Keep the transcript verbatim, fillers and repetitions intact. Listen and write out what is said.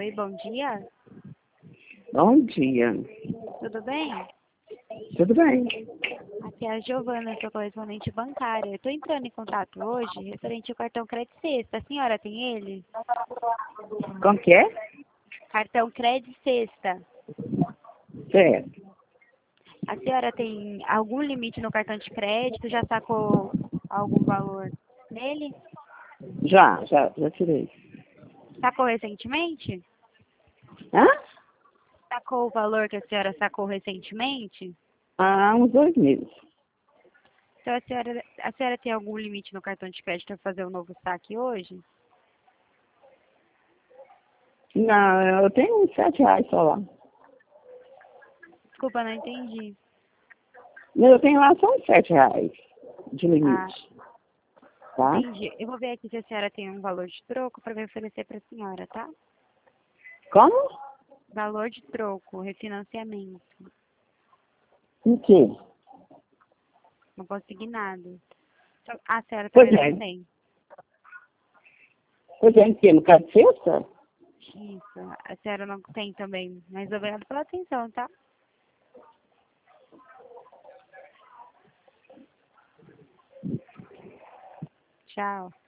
Oi, bom dia. Bom dia. Tudo bem? Tudo bem? Aqui é a Giovana, sou correspondente bancária. Eu estou entrando em contato hoje referente ao cartão Crédito Sexta. A senhora tem ele? Como que é? Cartão Crédito Sexta. Certo. A senhora tem algum limite no cartão de crédito? Já sacou algum valor nele? Já, já, já tirei. Sacou recentemente? Hã? Sacou o valor que a senhora sacou recentemente? Há uns dois meses. Então a senhora, a senhora tem algum limite no cartão de crédito para fazer um novo saque hoje? Não, eu tenho uns sete reais só lá. Desculpa, não entendi. Eu tenho lá só uns sete reais de Ah, limite. Tá? entendi. Eu vou ver aqui se a senhora tem um valor de troco para me oferecer para a senhora, tá? Como? Valor de troco, refinanciamento. Em quê? Não consegui nada. Então, a senhora Pois também é. não tem. Pois é, em quê? No caso de sexta? Isso. A senhora não tem também. Mas obrigada pela atenção, tá? Tchau.